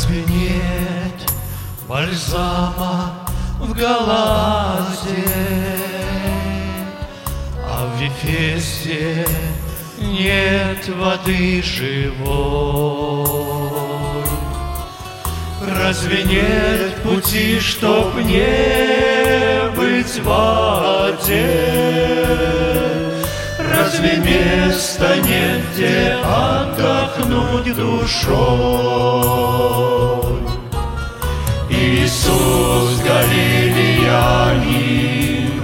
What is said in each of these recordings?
Разве нет бальзама в Галаде, а в Вифесте нет воды живой? Разве нет пути, чтоб не быть в воде? Разве места нет, где отдохнуть душой? Иисус Галилеянин,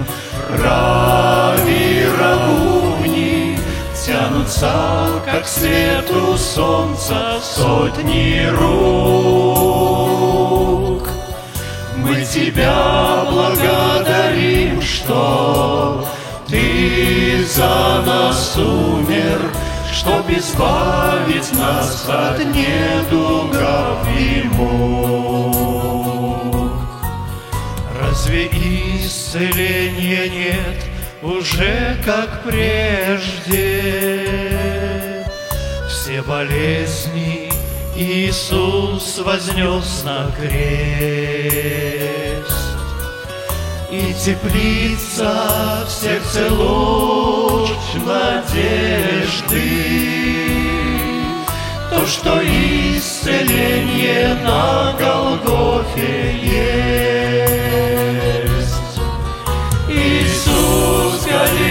Рави Равуни, тянутся, как к свету солнца, сотни рук. Мы Тебя благодарим, что Ты за нас умер, чтоб избавить нас от недугов и мук. Разве исцеления нет уже, как прежде? Все болезни Иисус вознес на крест, и теплится в сердце луч надежды, то, что исцеление на Голгофе есть. Иисус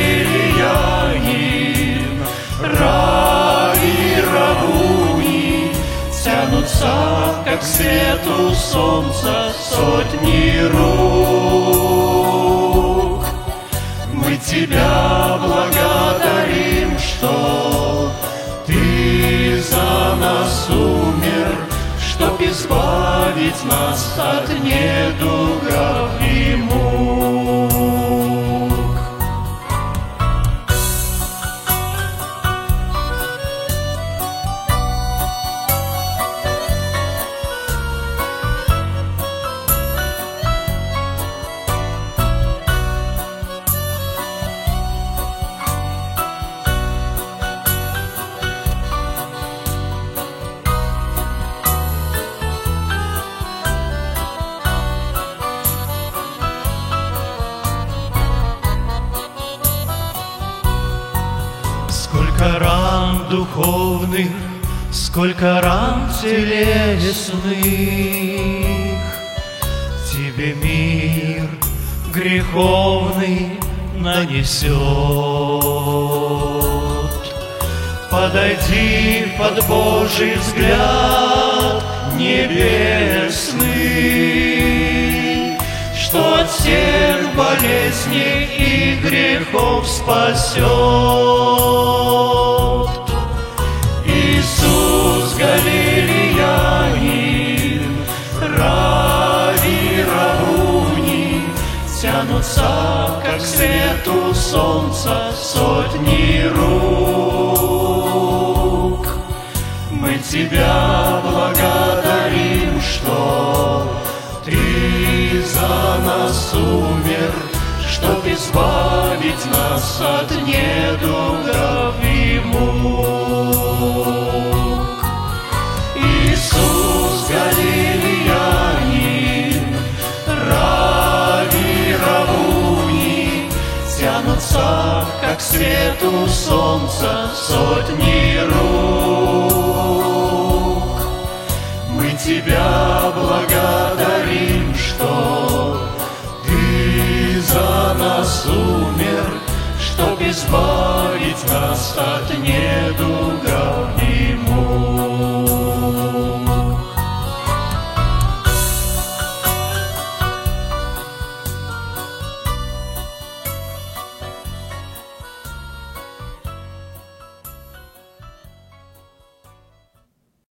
Галилеянин, Рави Равуни, тянутся, как к свету солнца, сотни рук. Мы Тебя благодарим, что Ты за нас умер, чтоб избавить нас от недугов и мук. Сколько ран духовных, сколько ран телесных Тебе мир греховный нанесет. Подойди под Божий взгляд небесный, что от всех болезней и грехов спасет. Иисус Галилеянин, Рави Равуни, тянутся, как к свету солнца, сотни рук. Мы Тебя благодарим, что Ты за нас умер, чтоб избавить нас от недугов и мук. Иисус Галилеянин, Рави Равуни, тянутся, как к свету солнца, сотни рук. Мы Тебя благодарим, что Ты за нас умер, чтоб избавить нас от недугов